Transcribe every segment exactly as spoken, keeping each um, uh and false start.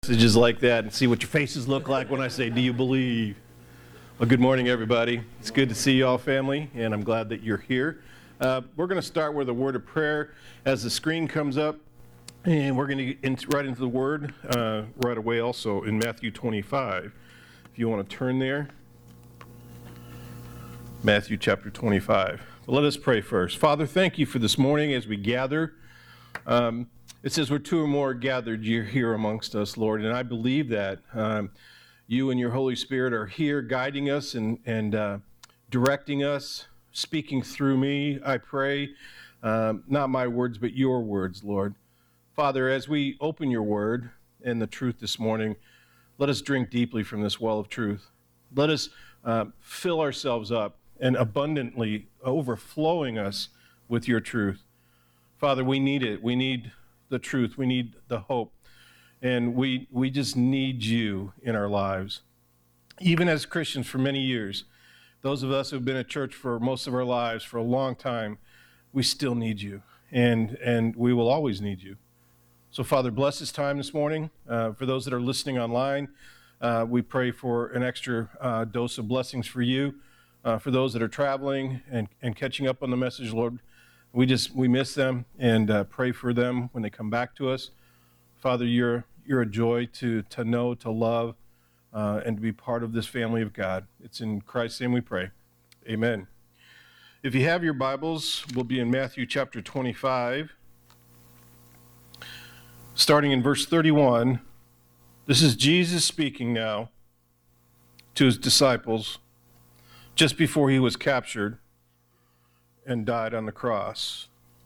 Messages like that and see what your faces look like when I say, do you believe? Well, good morning, everybody. It's good to see you all, family, and I'm glad that you're here. Uh, we're going to start with a word of prayer as the screen comes up, and we're going to get into, right into the word uh, right away also in Matthew twenty-five. If you want to turn there, Matthew chapter twenty-five. But let us pray first. Father, thank you for this morning as we gather. Um, It says, where two or more are gathered, you're here amongst us, Lord. And I believe that um, you and your Holy Spirit are here guiding us and, and uh, directing us, speaking through me, I pray. Um, not my words, but your words, Lord. Father, as we open your word and the truth this morning, let us drink deeply from this well of truth. Let us uh, fill ourselves up and abundantly overflowing us with your truth. Father, we need it. We need the truth. We need the hope. And we we just need you in our lives. Even as Christians for many years, those of us who've been at church for most of our lives, for a long time, we still need you. And and we will always need you. So, Father, bless this time this morning. Uh, for those that are listening online, uh, we pray for an extra uh, dose of blessings for you. Uh, for those that are traveling and, and catching up on the message, Lord, We just, we miss them and uh, pray for them when they come back to us. Father, you're you're a joy to to know, to love, uh, and to be part of this family of God. It's in Christ's name we pray. Amen. If you have your Bibles, we'll be in Matthew chapter twenty-five, starting in verse thirty-one. This is Jesus speaking now to his disciples just before he was captured and died on the cross.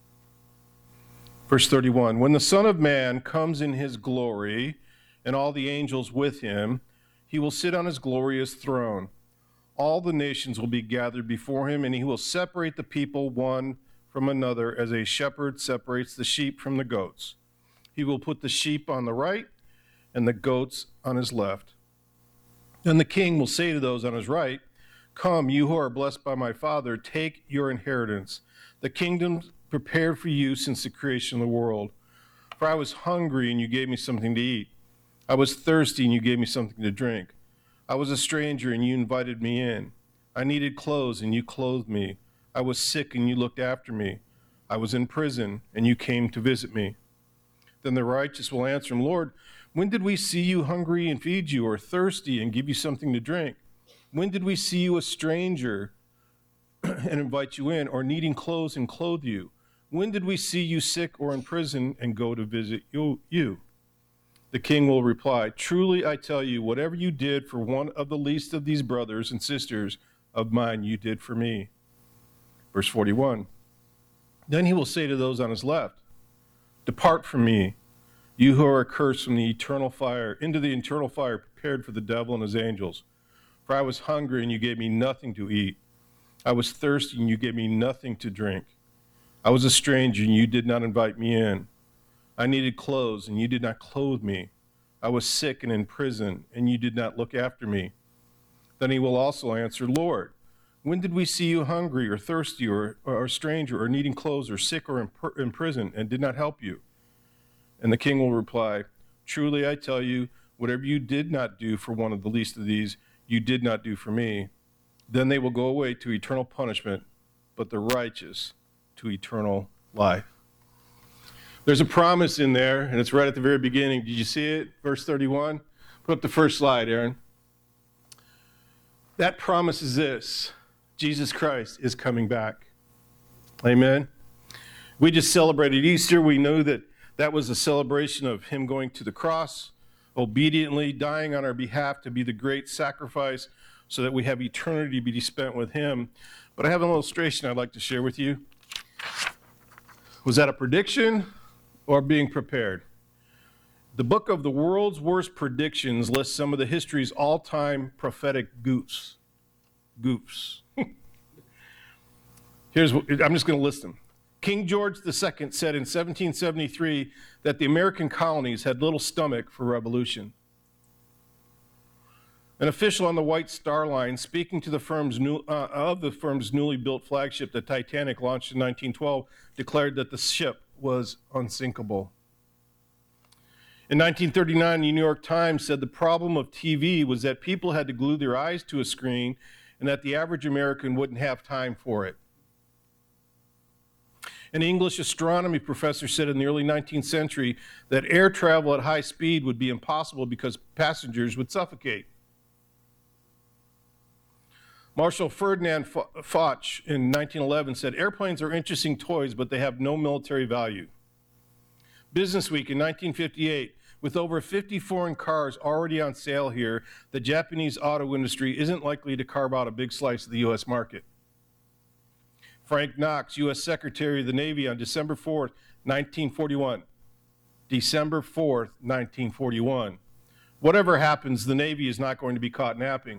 Verse thirty-one, when the Son of Man comes in his glory and all the angels with him, he will sit on his glorious throne. All the nations will be gathered before him, and he will separate the people one from another as a shepherd separates the sheep from the goats. He will put the sheep on the right and the goats on his left. Then the king will say to those on his right, come, you who are blessed by my Father, take your inheritance, the kingdom prepared for you since the creation of the world. For I was hungry, and you gave me something to eat. I was thirsty, and you gave me something to drink. I was a stranger, and you invited me in. I needed clothes, and you clothed me. I was sick, and you looked after me. I was in prison, and you came to visit me. Then the righteous will answer him, Lord, when did we see you hungry and feed you, or thirsty and give you something to drink? When did we see you a stranger and invite you in, or needing clothes and clothe you? When did we see you sick or in prison and go to visit you? you? The king will reply, truly I tell you, whatever you did for one of the least of these brothers and sisters of mine, you did for me. Verse forty-one, then he will say to those on his left, depart from me, you who are accursed from the eternal fire, into the eternal fire prepared for the devil and his angels. For I was hungry, and you gave me nothing to eat. I was thirsty, and you gave me nothing to drink. I was a stranger, and you did not invite me in. I needed clothes, and you did not clothe me. I was sick and in prison, and you did not look after me. Then he will also answer, Lord, when did we see you hungry or thirsty or, or a stranger or needing clothes or sick or in, pr- in prison and did not help you? And the king will reply, truly I tell you, whatever you did not do for one of the least of these, you did not do for me. Then they will go away to eternal punishment, but the righteous to eternal life. There's a promise in there, and it's right at the very beginning. Did you see it? Verse thirty-one. Put up the first slide, Aaron. That promise is this. Jesus Christ is coming back. Amen. We just celebrated Easter. We know that that was a celebration of him going to the cross, obediently dying on our behalf to be the great sacrifice so that we have eternity to be spent with him. But I have an illustration I'd like to share with you. Was that a prediction or being prepared? The book of the world's worst predictions lists some of the history's all-time prophetic goofs. Goofs. Here's what, I'm just going to list them. King George the Second said in seventeen seventy-three that the American colonies had little stomach for revolution. An official on the White Star Line, speaking to the firm's new, uh, of the firm's newly built flagship, the Titanic, launched in nineteen twelve, declared that the ship was unsinkable. In nineteen thirty-nine, the New York Times said the problem of T V was that people had to glue their eyes to a screen and that the average American wouldn't have time for it. An English astronomy professor said in the early nineteenth century that air travel at high speed would be impossible because passengers would suffocate. Marshal Ferdinand Foch in nineteen eleven said, airplanes are interesting toys, but they have no military value. Businessweek in nineteen fifty-eight, with over fifty foreign cars already on sale here, the Japanese auto industry isn't likely to carve out a big slice of the U S market. Frank Knox, U S Secretary of the Navy, on December fourth, nineteen forty-one. December fourth, nineteen forty-one. Whatever happens, the Navy is not going to be caught napping.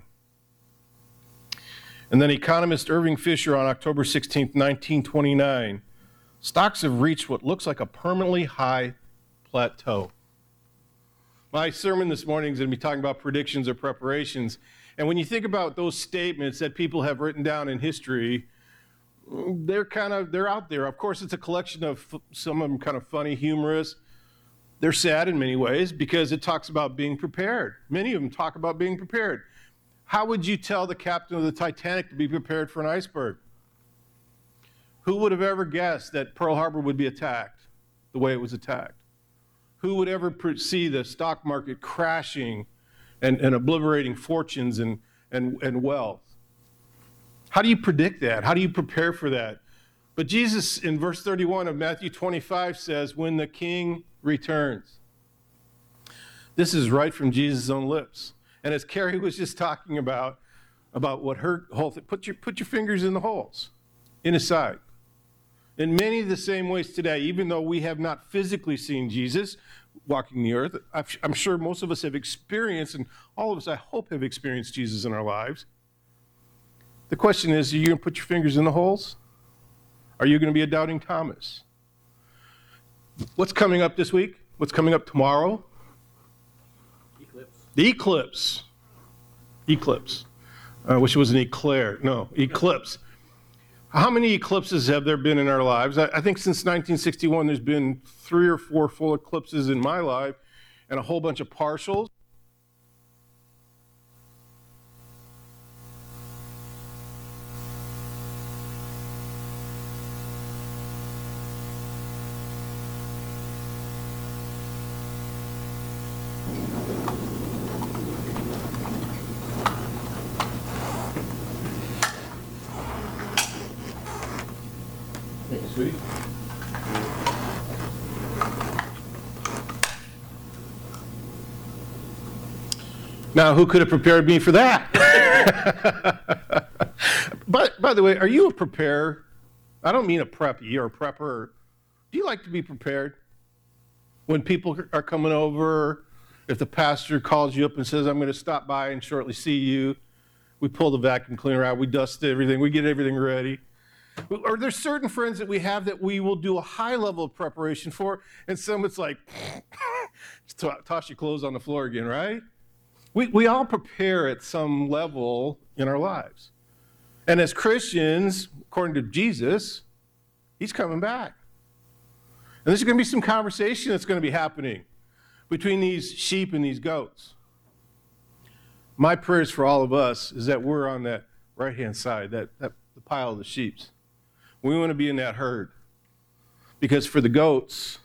And then economist Irving Fisher on October sixteenth, nineteen twenty-nine. Stocks have reached what looks like a permanently high plateau. My sermon this morning is going to be talking about predictions or preparations. And when you think about those statements that people have written down in history, they're kind of, they're out there. Of course, it's a collection of, some of them kind of funny, humorous. They're sad in many ways because it talks about being prepared. Many of them talk about being prepared. How would you tell the captain of the Titanic to be prepared for an iceberg? Who would have ever guessed that Pearl Harbor would be attacked the way it was attacked? Who would ever see the stock market crashing and, and obliterating fortunes and, and, and wealth? How do you predict that? How do you prepare for that? But Jesus, in verse thirty-one of Matthew twenty-five, says, when the King returns. This is right from Jesus' own lips. And as Carrie was just talking about, about what her whole thing, put your, put your fingers in the holes, in his side. In many of the same ways today, even though we have not physically seen Jesus walking the earth, I'm sure most of us have experienced, and all of us, I hope, have experienced Jesus in our lives. The question is, are you going to put your fingers in the holes? Are you going to be a doubting Thomas? What's coming up this week? What's coming up tomorrow? Eclipse. The eclipse. Eclipse. I wish it was an eclair. No, eclipse. How many eclipses have there been in our lives? I, I think since nineteen sixty-one, there's been three or four full eclipses in my life and a whole bunch of partials. Sweetie. Now, who could have prepared me for that? But by the way, are you a preparer? I don't mean a preppy or a prepper. Do you like to be prepared? When people are coming over, if the pastor calls you up and says, I'm going to stop by and shortly see you, we pull the vacuum cleaner out, we dust everything, we get everything ready. Are there certain friends that we have that we will do a high level of preparation for, and some it's like, toss your clothes on the floor again, right? We, we all prepare at some level in our lives. And as Christians, according to Jesus, he's coming back. And there's going to be some conversation that's going to be happening between these sheep and these goats. My prayers for all of us is that we're on that right-hand side, that, that the pile of the sheep. We want to be in that herd. Because for the goats,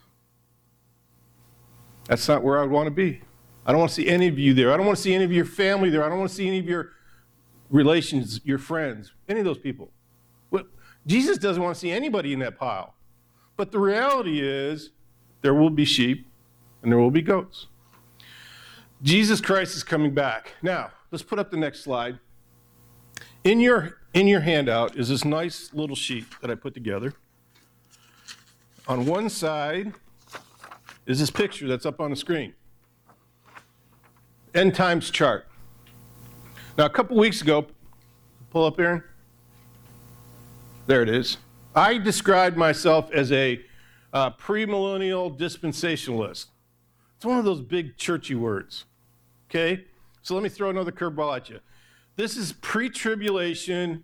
that's not where I would want to be. I don't want to see any of you there. I don't want to see any of your family there. I don't want to see any of your relations, your friends, any of those people. Well, Jesus doesn't want to see anybody in that pile. But the reality is there will be sheep and there will be goats. Jesus Christ is coming back. Now, let's put up the next slide. In your, in your handout is this nice little sheet that I put together. On one side is this picture that's up on the screen. End times chart. Now, a couple weeks ago, pull up, Aaron. There it is. I described myself as a uh, premillennial dispensationalist. It's one of those big churchy words. Okay? So let me throw another curveball at you. This is pre-tribulation,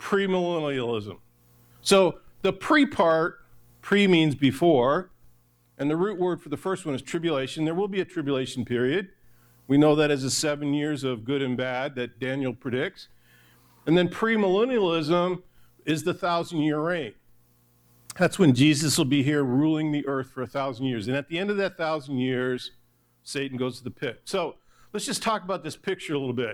premillennialism. So the pre part, pre means before, And the root word for the first one is tribulation. There will be a tribulation period. We know that as the seven years of good and bad that Daniel predicts. And then premillennialism is the thousand-year reign. That's when Jesus will be here ruling the earth for a thousand years. And at the end of that thousand years, Satan goes to the pit. So let's just talk about this picture a little bit.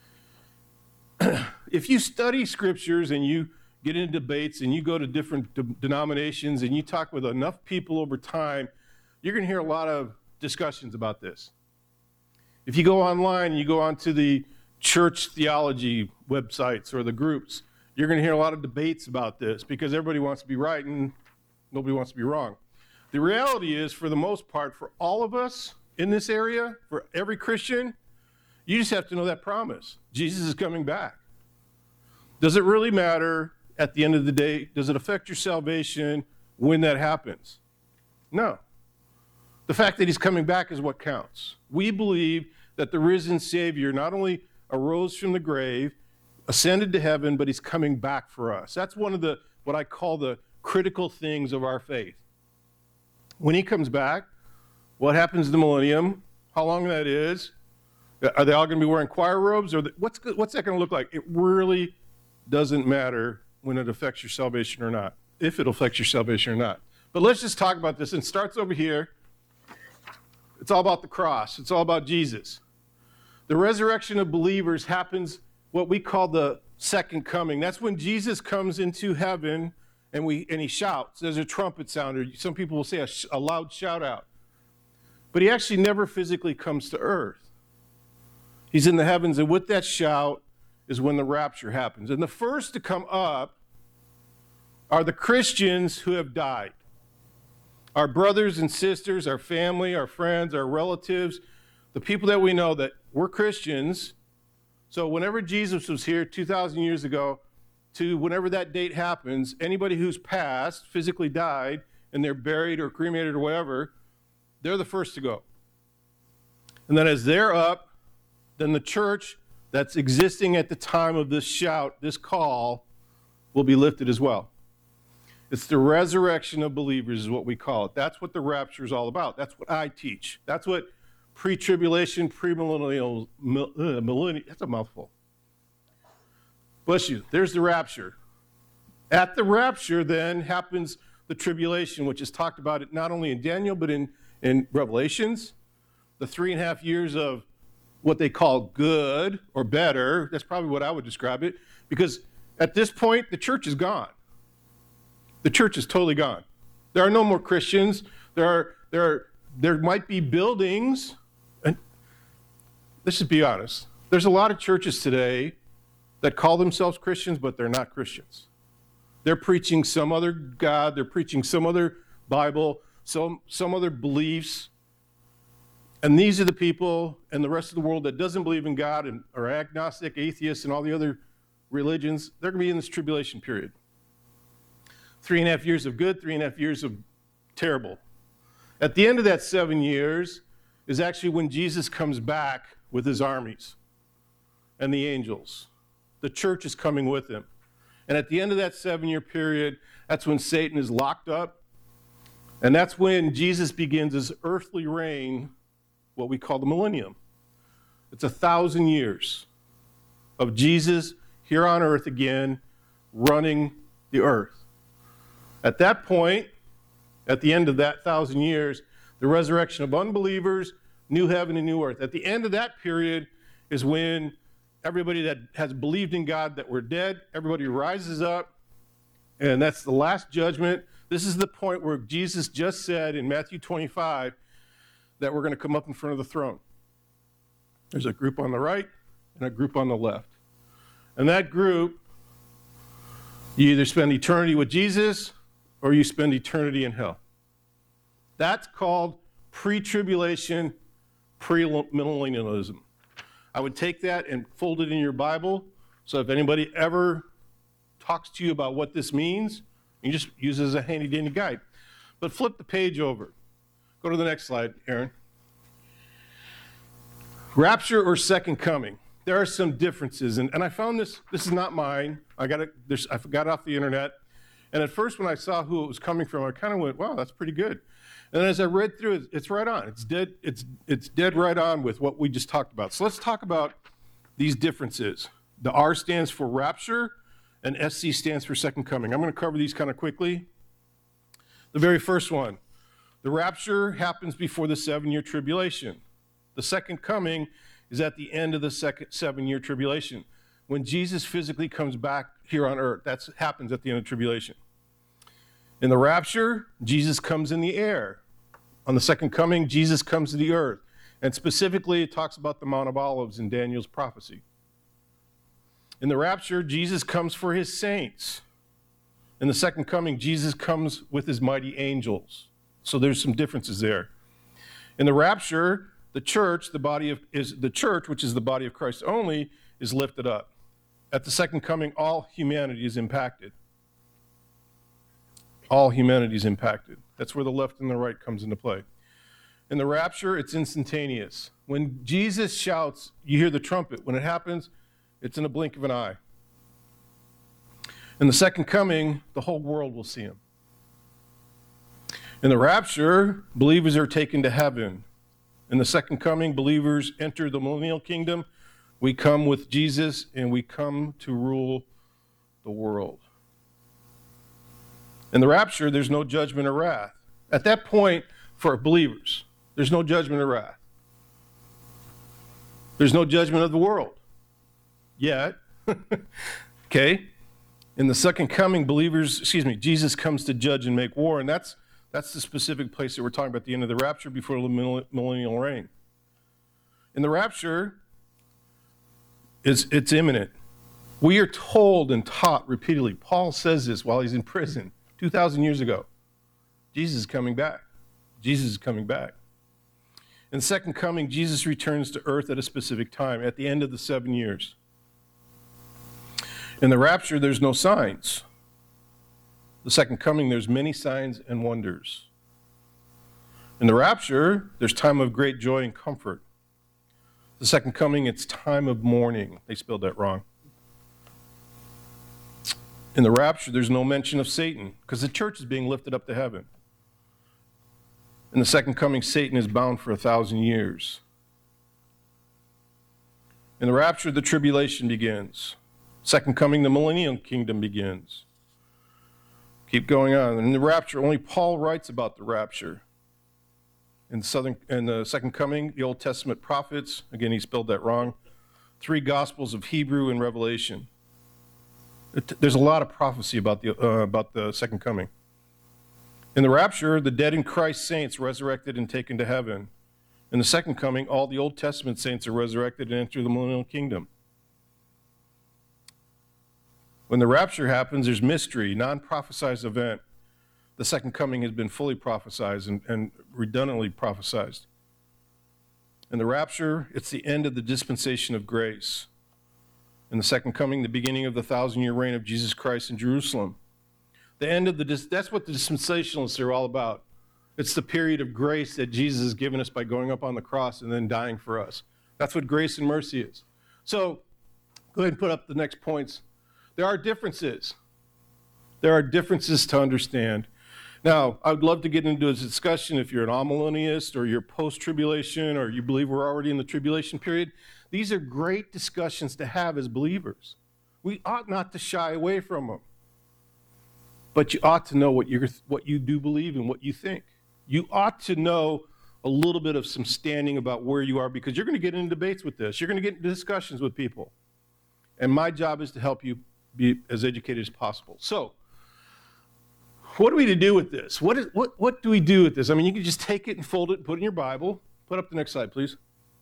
If you study scriptures and you get into debates and you go to different de- denominations and you talk with enough people over time, you're going to hear a lot of discussions about this. If you go online and you go onto the church theology websites or the groups, you're going to hear a lot of debates about this because everybody wants to be right and nobody wants to be wrong. The reality is, for the most part, for all of us in this area, for every Christian, you just have to know that promise. Jesus is coming back. Does it really matter at the end of the day? Does it affect your salvation when that happens? No. The fact that he's coming back is what counts. We believe that the risen Savior not only arose from the grave, ascended to heaven, but he's coming back for us. That's one of the, what I call the critical things of our faith. When he comes back, what happens in the millennium, how long that is, are they all going to be wearing choir robes? Or the, what's, what's that going to look like? It really doesn't matter when it affects your salvation or not, if it affects your salvation or not. But let's just talk about this. And it starts over here. It's all about the cross. It's all about Jesus. The resurrection of believers happens what we call the second coming. That's when Jesus comes into heaven and we and he shouts. There's a trumpet sound, or some people will say a, a loud shout out. But he actually never physically comes to earth. He's in the heavens, and with that shout is when the rapture happens. And the first to come up are the Christians who have died. Our brothers and sisters, our family, our friends, our relatives, the people that we know that we're Christians. So whenever Jesus was here two thousand years ago to whenever that date happens, anybody who's passed, physically died, and they're buried or cremated or whatever, they're the first to go. And then as they're up, then the church that's existing at the time of this shout, this call, will be lifted as well. It's the resurrection of believers is what we call it. That's what the rapture is all about. That's what I teach. That's what pre-tribulation, premillennial, uh, millennial, that's a mouthful. Bless you. There's the rapture. At the rapture, then, happens the tribulation, which is talked about it not only in Daniel, but in, in Revelations. The three and a half years of what they call good or better. That's probably what I would describe it. Because at this point, the church is gone. The church is totally gone. There are no more Christians. There are, there are, there might be buildings. And let's just be honest. There's a lot of churches today that call themselves Christians, but they're not Christians. They're preaching some other God. They're preaching some other Bible, some, some other beliefs. And these are the people and the rest of the world that doesn't believe in God and are agnostic, atheists, and all the other religions. They're going to be in this tribulation period. Three and a half years of good, three and a half years of terrible. At the end of that seven years is actually when Jesus comes back with his armies and the angels. The church is coming with him. And at the end of that seven-year period, that's when Satan is locked up. And that's when Jesus begins his earthly reign, what we call the millennium. It's a thousand years of Jesus here on earth again, running the earth. At that point, at the end of that thousand years, the resurrection of unbelievers, new heaven and new earth. At the end of that period is when everybody that has believed in God that we're dead, everybody rises up, and that's the last judgment. This is the point where Jesus just said in Matthew twenty-five that we're going to come up in front of the throne. There's a group on the right and a group on the left. And that group, you either spend eternity with Jesus or you spend eternity in hell. That's called pre-tribulation, premillennialism. I would take that and fold it in your Bible, so if anybody ever talks to you about what this means, you just use it as a handy-dandy guide. But flip the page over. Go to the next slide, Aaron. Rapture or second coming. There are some differences, and, and I found this, this is not mine. I got it, I got it off the internet. And at first when I saw who it was coming from, I kind of went, wow, that's pretty good. And as I read through it, it's right on. It's dead, it's, it's dead right on with what we just talked about. So let's talk about these differences. The R stands for rapture, and S C stands for second coming. I'm going to cover these kind of quickly. The very first one, the rapture happens before the seven-year tribulation. The second coming is at the end of the second seven-year tribulation. When Jesus physically comes back here on earth, that happens at the end of tribulation. In the rapture, Jesus comes in the air. On the second coming, Jesus comes to the earth. And specifically, it talks about the Mount of Olives in Daniel's prophecy. In the rapture, Jesus comes for his saints. In the second coming, Jesus comes with his mighty angels. So there's some differences there. In the rapture, the church, the body of is the church, which is the body of Christ only, is lifted up. At the second coming, all humanity is impacted. All humanity is impacted. That's where the left and the right comes into play. In the rapture, it's instantaneous. When Jesus shouts, you hear the trumpet. When it happens, it's in a blink of an eye. In the second coming, the whole world will see him. In the rapture, believers are taken to heaven. In the second coming, believers enter the millennial kingdom. We come with Jesus, and we come to rule the world. In the rapture, there's no judgment or wrath. At that point, for believers, there's no judgment or wrath. There's no judgment of the world yet. Okay? In the second coming, believers, excuse me, Jesus comes to judge and make war, and that's that's the specific place that we're talking about, at the end of the rapture before the millennial reign. In the rapture, it's, it's imminent. We are told and taught repeatedly. Paul says this while he's in prison two thousand years ago. Jesus is coming back. Jesus is coming back. In the second coming, Jesus returns to earth at a specific time, at the end of the seven years. In the rapture, there's no signs. The second coming, there's many signs and wonders. In the rapture, there's time of great joy and comfort. The second coming, it's time of mourning. They spelled that wrong. In the rapture, there's no mention of Satan, because the church is being lifted up to heaven. In the second coming, Satan is bound for a thousand years. In the rapture, the tribulation begins. Second coming, the millennial kingdom begins. Keep going on. In the rapture, only Paul writes about the rapture. In the, southern, in the second coming, the Old Testament prophets, again, he spelled that wrong, three Gospels of Hebrew and Revelation. It, there's a lot of prophecy about the, uh, about the second coming. In the rapture, the dead in Christ saints resurrected and taken to heaven. In the second coming, all the Old Testament saints are resurrected and enter the millennial kingdom. When the rapture happens, there's mystery, non-prophesized event. The second coming has been fully prophesied and, and redundantly prophesied. In the rapture, it's the end of the dispensation of grace. In the second coming, the beginning of the thousand-year reign of Jesus Christ in Jerusalem. The end of the, that's what the dispensationalists are all about. It's the period of grace that Jesus has given us by going up on the cross and then dying for us. That's what grace and mercy is. So, go ahead and put up the next points. There are differences. There are differences to understand. Now, I would love to get into a discussion if you're an amillennialist or you're post-tribulation or you believe we're already in the tribulation period. These are great discussions to have as believers. We ought not to shy away from them. But you ought to know what, you're, what you do believe and what you think. You ought to know a little bit of some standing about where you are, because you're going to get into debates with this. You're going to get into discussions with people. And my job is to help you be as educated as possible. So, what are we to do with this? What, is, what, what do we do with this? I mean, you can just take it and fold it and put it in your Bible. Put up the next slide, please.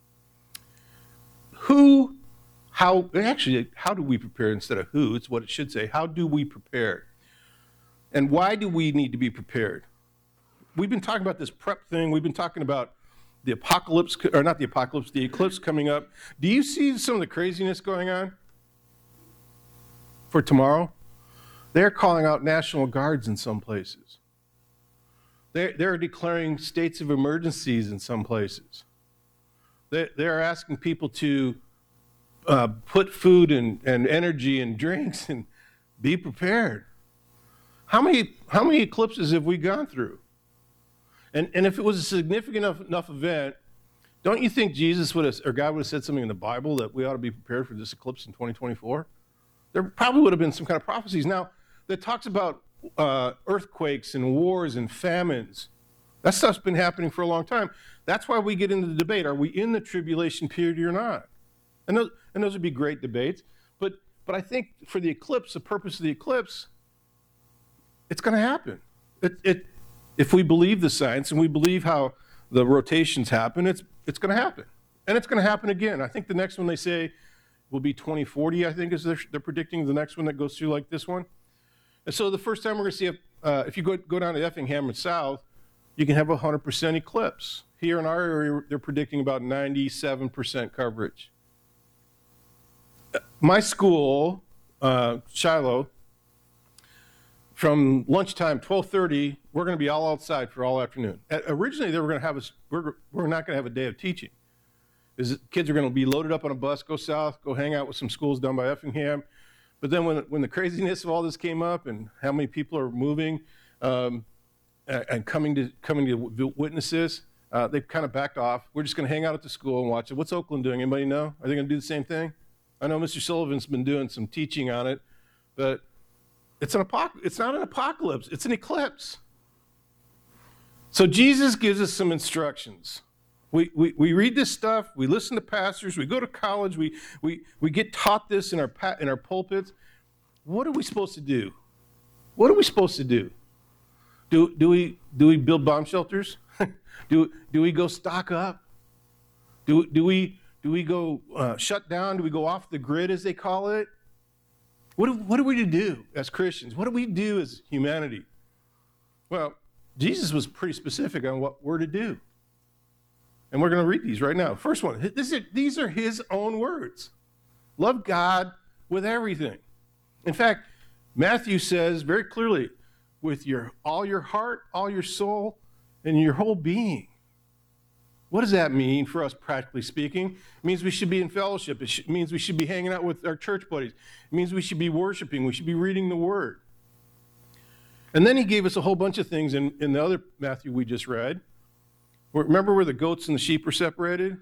Who, how, actually, how do we prepare instead of who? It's what it should say. How do we prepare? And why do we need to be prepared? We've been talking about this prep thing. We've been talking about the apocalypse, or not the apocalypse, the eclipse coming up. Do you see some of the craziness going on for tomorrow? They're calling out National Guards in some places. They're, they're declaring states of emergencies in some places. They're, they're asking people to uh, put food and, and energy and drinks and be prepared. How many, how many eclipses have we gone through? And, and if it was a significant enough, enough event, don't you think Jesus would have, or God would have said something in the Bible that we ought to be prepared for this eclipse in twenty twenty-four? There probably would have been some kind of prophecies now that talks about uh, earthquakes and wars and famines. That stuff's been happening for a long time. That's why we get into the debate. Are we in the tribulation period or not? And those, and those would be great debates. But, but I think for the eclipse, the purpose of the eclipse, it's going to happen. It, it, if we believe the science and we believe how the rotations happen, it's, it's going to happen. And it's going to happen again. I think the next one they say will be twenty forty, I think, is they're, they're predicting the next one that goes through like this one. And so the first time we're going to see, a, uh, if you go, go down to Effingham and south, you can have a one hundred percent eclipse. Here in our area, they're predicting about ninety-seven percent coverage. My school, uh, Shiloh, from lunchtime, twelve thirty, we're going to be all outside for all afternoon. Uh, originally, they were going to have us, we're, we're not going to have a day of teaching. Is kids are going to be loaded up on a bus, go south, go hang out with some schools down by Effingham. But then when, when the craziness of all this came up and how many people are moving um, and, and coming to coming to witness this, uh, they've kind of backed off. We're just going to hang out at the school and watch it. What's Oakland doing? Anybody know? Are they going to do the same thing? I know Mister Sullivan's been doing some teaching on it, but it's an apoc- it's not an apocalypse. It's an eclipse. So Jesus gives us some instructions. We, we, we read this stuff, we listen to pastors, we go to college, we, we, we get taught this in our, pa- in our pulpits. What are we supposed to do? What are we supposed to do? Do, do, we, do we build bomb shelters? do, do we go stock up? Do, do, we, do we go uh, shut down? Do we go off the grid, as they call it? What, do, what are we to do as Christians? What do we do as humanity? Well, Jesus was pretty specific on what we're to do. And we're going to read these right now. First one, this is, these are his own words. Love God with everything. In fact, Matthew says very clearly, with your all your heart, all your soul, and your whole being. What does that mean for us, practically speaking? It means we should be in fellowship. It sh- means we should be hanging out with our church buddies. It means we should be worshiping. We should be reading the Word. And then he gave us a whole bunch of things in, in the other Matthew we just read. Remember where the goats and the sheep are separated?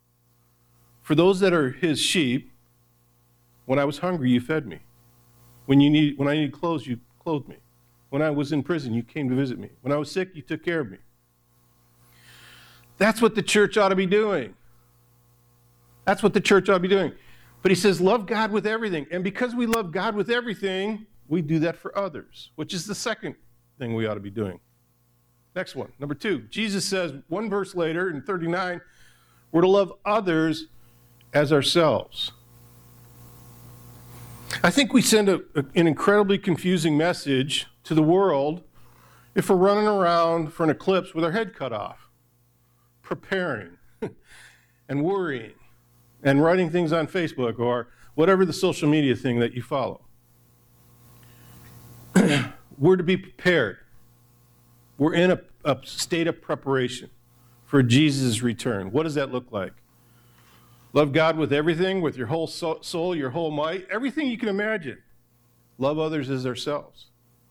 For those that are his sheep, when I was hungry, you fed me. When you need, when I needed clothes, you clothed me. When I was in prison, you came to visit me. When I was sick, you took care of me. That's what the church ought to be doing. That's what the church ought to be doing. But he says, love God with everything. And because we love God with everything, we do that for others, which is the second thing we ought to be doing. Next one, number two. Jesus says, one verse later in thirty-nine, we're to love others as ourselves. I think we send a, a, an incredibly confusing message to the world if we're running around for an eclipse with our head cut off, preparing and worrying and writing things on Facebook or whatever the social media thing that you follow. We're to be prepared. We're in a, a state of preparation for Jesus' return. What does that look like? Love God with everything, with your whole soul, your whole might, everything you can imagine. Love others as ourselves.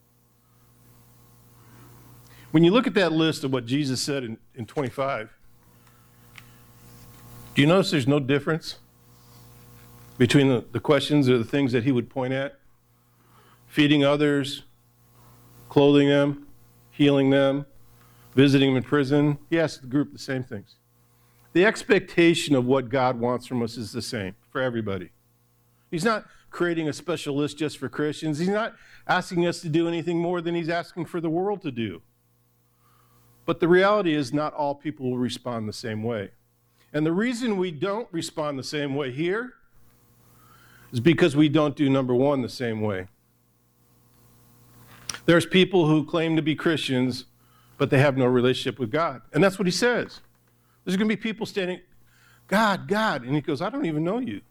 When you look at that list of what Jesus said in, in twenty-five, do you notice there's no difference between the, the questions or the things that he would point at? Feeding others, clothing them, healing them, visiting them in prison. He asked the group the same things. The expectation of what God wants from us is the same for everybody. He's not creating a special list just for Christians. He's not asking us to do anything more than he's asking for the world to do. But the reality is not all people will respond the same way. And the reason we don't respond the same way here is because we don't do number one the same way. There's people who claim to be Christians, but they have no relationship with God. And that's what he says. There's going to be people standing, God, God. And he goes, I don't even know you.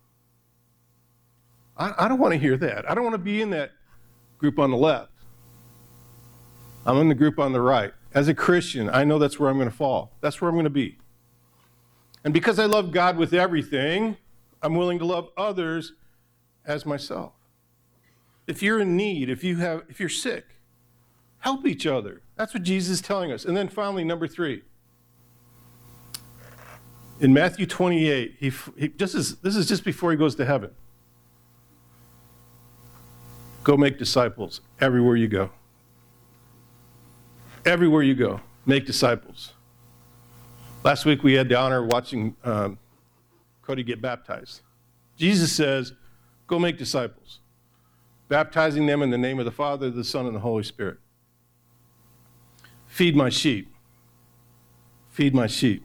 I, I don't want to hear that. I don't want to be in that group on the left. I'm in the group on the right. As a Christian, I know that's where I'm going to fall. That's where I'm going to be. And because I love God with everything, I'm willing to love others as myself. If you're in need, if you have, if you're sick, Help each other. That's what Jesus is telling us. And then finally, number three. In Matthew twenty-eight, he, he just is, this is just before he goes to heaven. Go make disciples everywhere you go. Everywhere you go, make disciples. Last week we had the honor of watching um, Cody get baptized. Jesus says, go make disciples, baptizing them in the name of the Father, the Son, and the Holy Spirit. Feed my sheep. Feed my sheep.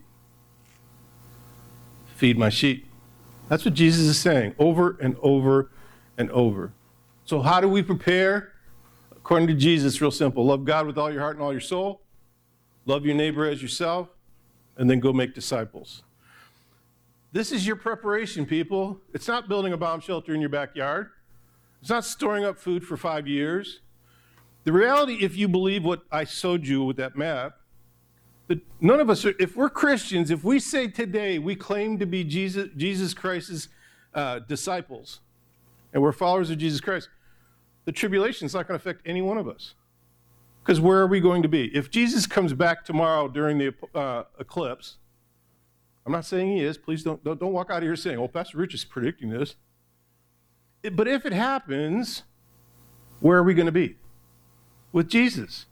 Feed my sheep. That's what Jesus is saying over and over and over. So how do we prepare? According to Jesus, real simple. Love God with all your heart and all your soul. Love your neighbor as yourself. And then go make disciples. This is your preparation, people. It's not building a bomb shelter in your backyard. It's not storing up food for five years. The reality, if you believe what I showed you with that map, that none of us are, if we're Christians, if we say today we claim to be Jesus, Jesus Christ's uh, disciples, and we're followers of Jesus Christ, the tribulation is not going to affect any one of us. Because where are we going to be? If Jesus comes back tomorrow during the uh, eclipse, I'm not saying he is. Please don't, don't, don't walk out of here saying, oh, Pastor Rich is predicting this. It, but if it happens, where are we going to be? With Jesus.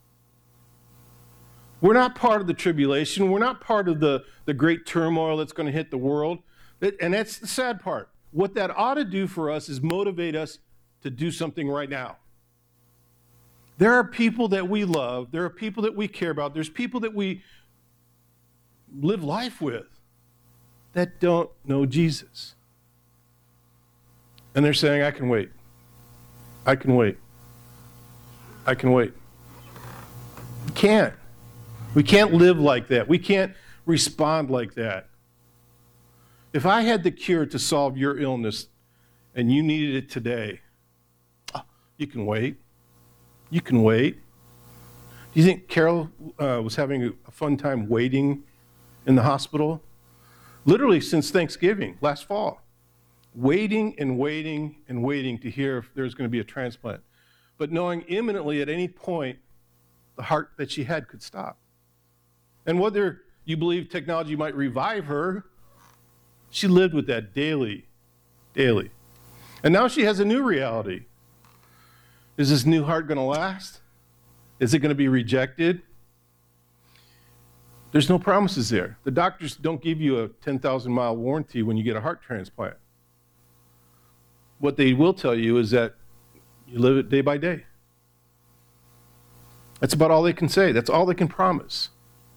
We're not part of the tribulation. We're not part of the, the great turmoil that's going to hit the world. And that's the sad part. What that ought to do for us is motivate us to do something right now. There are people that we love. There are people that we care about. There's people that we live life with that don't know Jesus. And they're saying, I can wait. I can wait. I can wait. We can't. We can't live like that. We can't respond like that. If I had the cure to solve your illness and you needed it today, you can wait. You can wait. Do you think Carol uh, was having a fun time waiting in the hospital? Literally since Thanksgiving, last fall. Waiting and waiting and waiting to hear if there's going to be a transplant. But knowing imminently at any point the heart that she had could stop. And whether you believe technology might revive her, she lived with that daily, daily. And now she has a new reality. Is this new heart going to last? Is it going to be rejected? There's no promises there. The doctors don't give you a ten thousand mile warranty when you get a heart transplant. What they will tell you is that you live it day by day. That's about all they can say. That's all they can promise.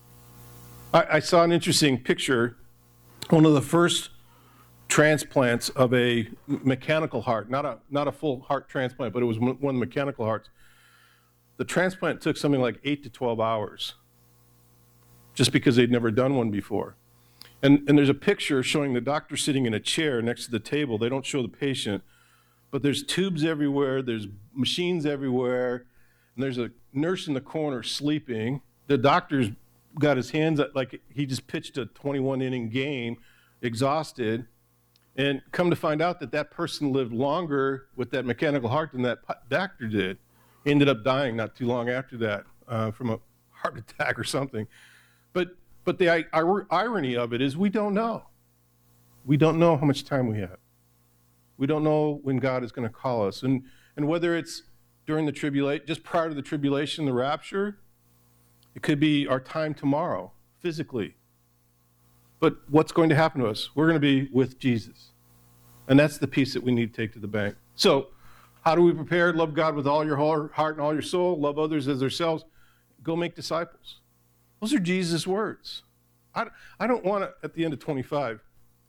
I, I saw an interesting picture. One of the first transplants of a mechanical heart, not a not a full heart transplant, but it was one of the mechanical hearts. The transplant took something like eight to twelve hours, just because they'd never done one before. And, and there's a picture showing the doctor sitting in a chair next to the table. They don't show the patient, but there's tubes everywhere, there's machines everywhere, and there's a nurse in the corner sleeping. The doctor's got his hands up like he just pitched a twenty-one inning game, exhausted. And come to find out that that person lived longer with that mechanical heart than that doctor did. He ended up dying not too long after that uh, from a heart attack or something. But but the I- irony of it is we don't know. We don't know how much time we have. We don't know when God is going to call us. And, and whether it's during the tribulation, just prior to the tribulation, the rapture, it could be our time tomorrow, physically. But what's going to happen to us? We're going to be with Jesus. And that's the piece that we need to take to the bank. So, how do we prepare? Love God with all your heart and all your soul. Love others as ourselves. Go make disciples. Those are Jesus' words. I, I don't want to, at the end of twenty-five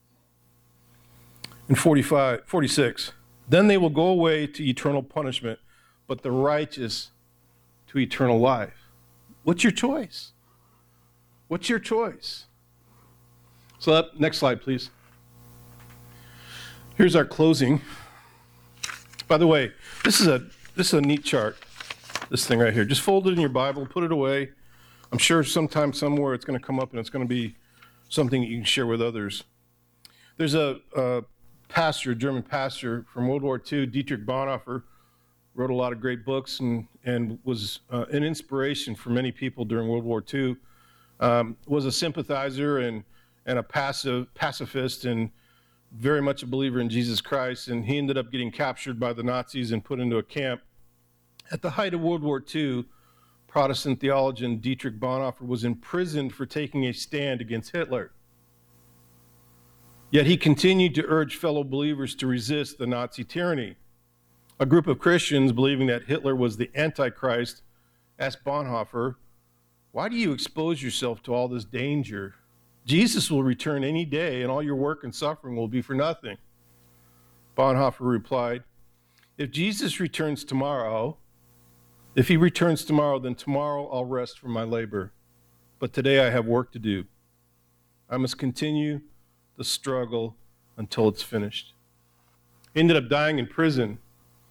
and forty-five, forty-six, then they will go away to eternal punishment, but the righteous to eternal life. What's your choice? What's your choice? So that, next slide, please. Here's our closing. By the way, this is a this is a neat chart. This thing right here. Just fold it in your Bible, put it away. I'm sure sometime, somewhere, it's going to come up and it's going to be something that you can share with others. There's a, a pastor, a German pastor from World War Two, Dietrich Bonhoeffer, wrote a lot of great books and, and was uh, an inspiration for many people during World War Two, um, was a sympathizer and, and a passive, pacifist and very much a believer in Jesus Christ. And he ended up getting captured by the Nazis and put into a camp. At the height of World War Two, Protestant theologian Dietrich Bonhoeffer was imprisoned for taking a stand against Hitler. Yet he continued to urge fellow believers to resist the Nazi tyranny. A group of Christians, believing that Hitler was the Antichrist, asked Bonhoeffer, "Why do you expose yourself to all this danger? Jesus will return any day, and all your work and suffering will be for nothing." Bonhoeffer replied, "If Jesus returns tomorrow, If he returns tomorrow, then tomorrow I'll rest from my labor. But today I have work to do. I must continue the struggle until it's finished." He ended up dying in prison.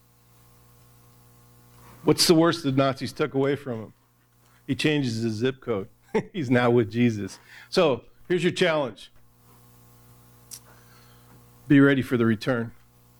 What's the worst the Nazis took away from him? He changes his zip code. He's now with Jesus. So here's your challenge. Be ready for the return.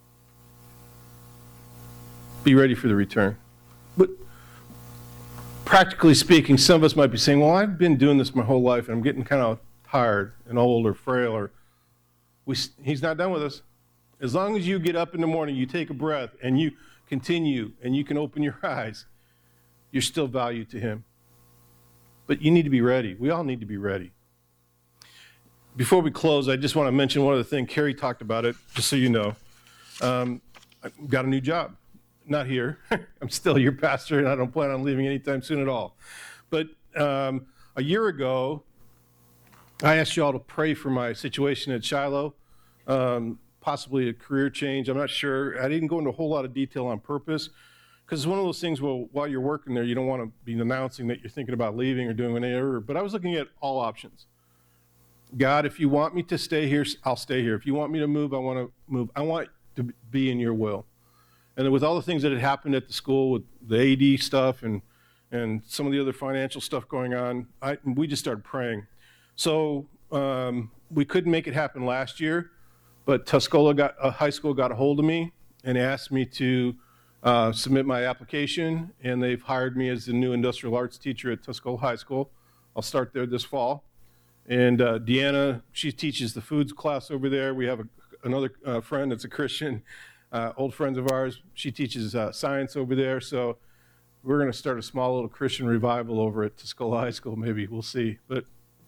Be ready for the return. But practically speaking, some of us might be saying, well, I've been doing this my whole life, and I'm getting kind of tired and old or frail. Or we, he's not done with us. As long as you get up in the morning, you take a breath, and you continue, and you can open your eyes, you're still valued to him. But you need to be ready. We all need to be ready. Before we close, I just want to mention one other thing. Carrie talked about it, just so you know. Um, I got a new job. Not here. I'm still your pastor, and I don't plan on leaving anytime soon at all. But um, a year ago, I asked you all to pray for my situation at Shiloh, um, possibly a career change. I'm not sure. I didn't go into a whole lot of detail on purpose, because it's one of those things where while you're working there, you don't want to be announcing that you're thinking about leaving or doing whatever. But I was looking at all options. God, if you want me to stay here, I'll stay here. If you want me to move, I want to move. I want to be in your will. And with all the things that had happened at the school with the A D stuff and and some of the other financial stuff going on, I, we just started praying. So um, we couldn't make it happen last year, but Tuscola got, uh, High School got a hold of me and asked me to uh, submit my application, and they've hired me as the new industrial arts teacher at Tuscola High School. I'll start there this fall. And uh, Deanna, she teaches the foods class over there. We have a, another uh, friend that's a Christian, Uh, old friends of ours. She teaches uh, science over there, so we're going to start a small little Christian revival over at Tuscola High School. Maybe we'll see. But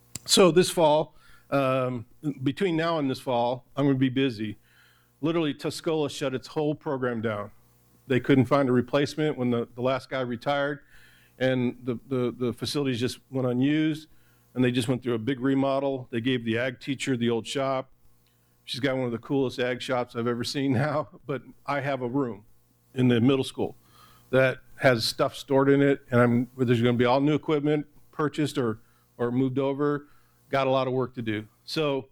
so this fall, um, between now and this fall, I'm going to be busy. Literally, Tuscola shut its whole program down. They couldn't find a replacement when the, the last guy retired, and the, the the facilities just went unused, and they just went through a big remodel. They gave the ag teacher the old shop. She's got one of the coolest ag shops I've ever seen now, but I have a room in the middle school that has stuff stored in it, and I'm, there's going to be all new equipment purchased or, or moved over. Got a lot of work to do. So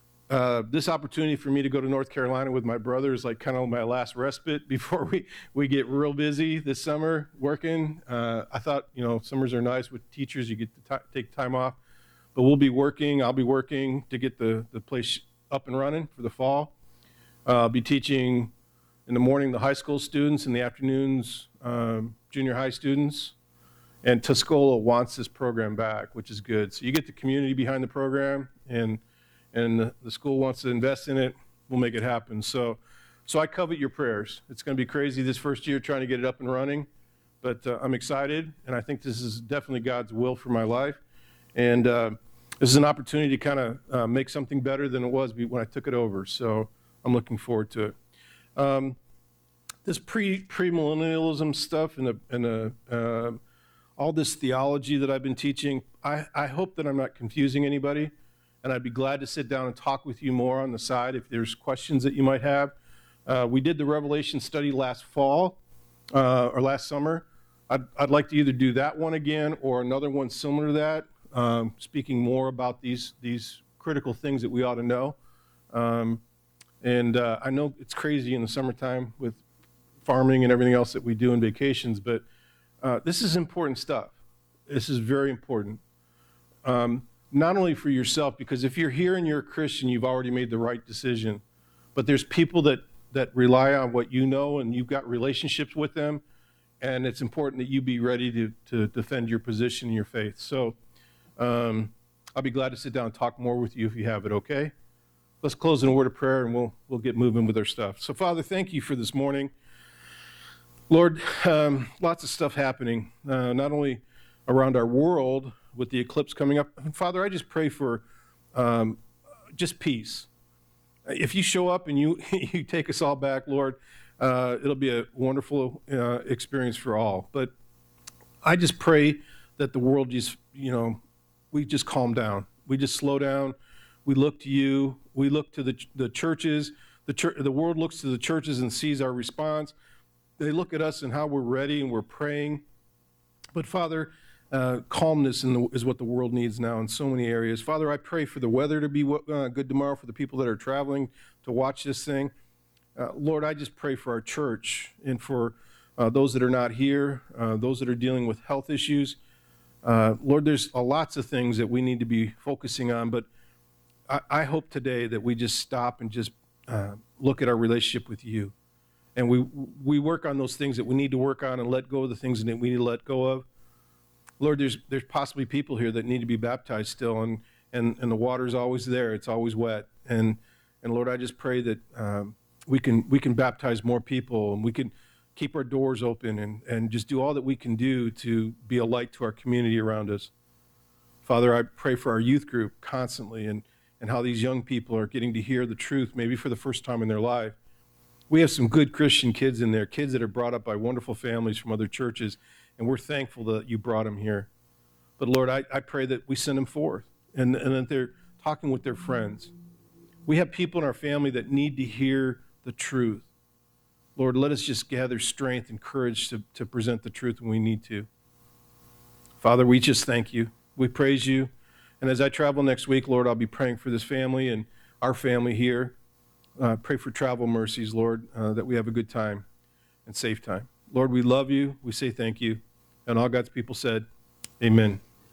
uh, this opportunity for me to go to North Carolina with my brother is like kind of my last respite before we, we get real busy this summer working. Uh, I thought, you know, summers are nice with teachers. You get to t- take time off, but we'll be working. I'll be working to get the, the place up and running for the fall. Uh, I'll be teaching in the morning the high school students, in the afternoons um, junior high students. And Tuscola wants this program back, which is good. So you get the community behind the program, and and the, the school wants to invest in it. We'll make it happen. So, so I covet your prayers. It's going to be crazy this first year trying to get it up and running, but uh, I'm excited, and I think this is definitely God's will for my life. And uh, this is an opportunity to kind of uh, make something better than it was when I took it over. So I'm looking forward to it. Um, this pre, pre-millennialism stuff and, the, and the, uh, all this theology that I've been teaching, I, I hope that I'm not confusing anybody, and I'd be glad to sit down and talk with you more on the side if there's questions that you might have. Uh, we did the Revelation study last fall, uh, or last summer. I'd, I'd like to either do that one again or another one similar to that. Um, speaking more about these these critical things that we ought to know. Um, and uh, I know it's crazy in the summertime with farming and everything else that we do in vacations, but uh, this is important stuff. This is very important. Um, not only for yourself, because if you're here and you're a Christian, you've already made the right decision. But there's people that, that rely on what you know, and you've got relationships with them, and it's important that you be ready to, to defend your position and your faith. So um, I'll be glad to sit down and talk more with you if you have it, okay? Let's close in a word of prayer, and we'll, we'll get moving with our stuff. So, Father, thank you for this morning. Lord, um, lots of stuff happening, uh, not only around our world with the eclipse coming up. Father, I just pray for um, just peace. If you show up and you, you take us all back, Lord, uh, it'll be a wonderful uh, experience for all. But I just pray that the world just, you know, we just calm down. We just slow down. We look to you. We look to the the churches. The church, the world looks to the churches and sees our response. They look at us and how we're ready and we're praying. But Father, uh, calmness in the, is what the world needs now in so many areas. Father, I pray for the weather to be uh, good tomorrow for the people that are traveling to watch this thing. Uh, Lord, I just pray for our church and for uh, those that are not here, uh, those that are dealing with health issues. Uh, Lord, there's uh, lots of things that we need to be focusing on, but I, I hope today that we just stop and just uh, look at our relationship with you. And we we work on those things that we need to work on and let go of the things that we need to let go of. Lord, there's there's possibly people here that need to be baptized still, and and, and the water's always there. It's always wet. And and Lord, I just pray that um, we can we can baptize more people, and we can keep our doors open and, and just do all that we can do to be a light to our community around us. Father, I pray for our youth group constantly and, and how these young people are getting to hear the truth, maybe for the first time in their life. We have some good Christian kids in there, kids that are brought up by wonderful families from other churches, and we're thankful that you brought them here. But Lord, I, I pray that we send them forth and, and that they're talking with their friends. We have people in our family that need to hear the truth. Lord, let us just gather strength and courage to, to present the truth when we need to. Father, we just thank you. We praise you. And as I travel next week, Lord, I'll be praying for this family and our family here. Uh, pray for travel mercies, Lord, uh, that we have a good time and safe time. Lord, we love you. We say thank you. And all God's people said, amen.